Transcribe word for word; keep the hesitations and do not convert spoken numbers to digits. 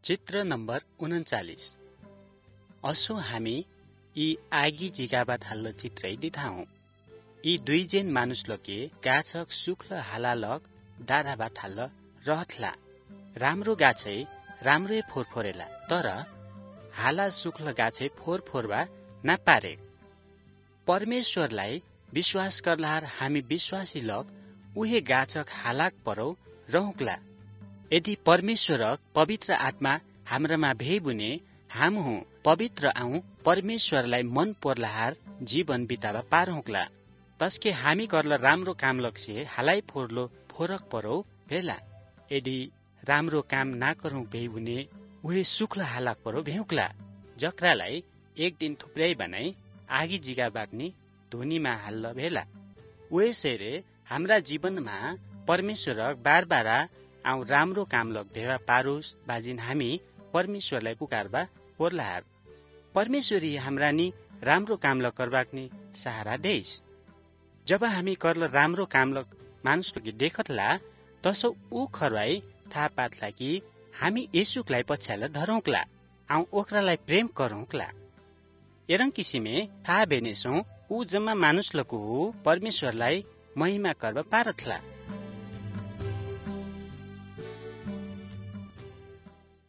चित्र नम्बर उन्चालिस। असो हामी यी आगी जिगाबाट हाल्ल चित्रै दिथाऊ। यी दुई जेन मानुष लोके गाछक सुख्ल हालालक दाराबाट हाल्ल रहथला। राम्रो गाछै राम्रै फोरफोरेला, तर हाला सुख्ल गाछै फोरफोरबा नपारे। परमेश्वरलाई विश्वास गर्लाहार हामी विश्वासी लक उहे गाछक हालाक परौ रहुक्ला। यदि परमेश्वरक पवित्र आत्मा हाम्रामा भे बुने हाम हूँ पवित्र आऊ परमेश्वरलाई मन पर्लाहार जीवन बितावा पार हुक्ला। तस्के हामी गर्ल राम्रो काम लक्ष्य हालाई फोर्लो फोरक परौ भेला। यदि राम्रो काम ना करूं भे बुने उहे सुख्ल हालाक परौ भेउक्ला। जक्रालाई एक दिन थुप्रै बनाई आगी जिगा बाग्नी धुनीमा हाल्ल भेला। उहे सेरे हाम्रा जीवनमा परमेश्वरक बार बारा आउ राम्रो काम लग भेवा पारोस बाजिन हामी परमेश्वरलाई पुकारबा पोर्लाहार। परमेश्वरी हाम्रा नि राम्रो काम लग करबाक्नी सहारा देश। जब हामी करल राम्रो काम लग मानुष लगी देखतला तसो ऊ खरवाई थाहा पातला कि हामी येशुकलाई पछ्याला धरौंक्ला आउ ओकरालाई प्रेम करौंक्ला। एरं किसिमे थाहा बेनेसौं ऊ जम्मा मानुष लको हो परमेश्वरलाई महिमा करबा पारथला।